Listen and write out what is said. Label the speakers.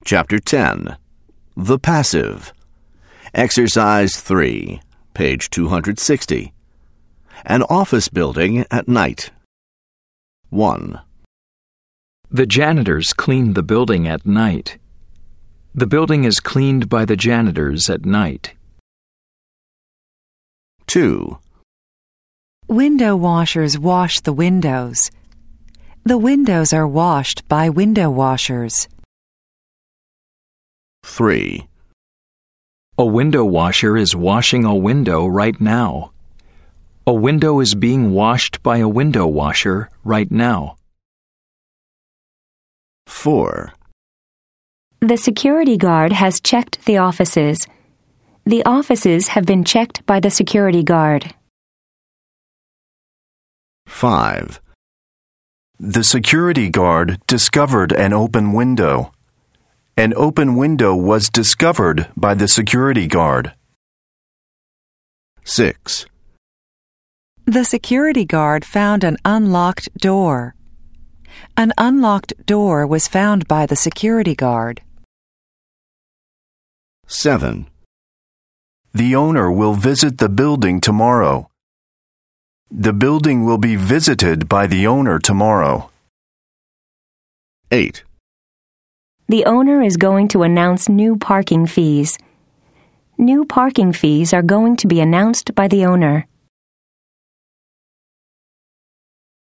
Speaker 1: Chapter 10. The Passive. Exercise 3, page 260. An office building at night. 1.
Speaker 2: The janitors clean the building at night. The building is cleaned by the janitors at night.
Speaker 1: 2.
Speaker 3: Window washers wash the windows. The windows are washed by window washers.
Speaker 1: 3.
Speaker 2: A window washer is washing a window right now. A window is being washed by a window washer right now.
Speaker 1: 4.
Speaker 4: The security guard has checked the offices. The offices have been checked by the security guard.
Speaker 1: 5.
Speaker 5: The security guard discovered an open window. An open window was discovered by the security guard.
Speaker 1: 6.
Speaker 3: The security guard found an unlocked door. An unlocked door was found by the security guard.
Speaker 1: 7.
Speaker 5: The owner will visit the building tomorrow. The building will be visited by the owner tomorrow.
Speaker 1: 8.
Speaker 4: The owner is going to announce new parking fees. New parking fees are going to be announced by the owner.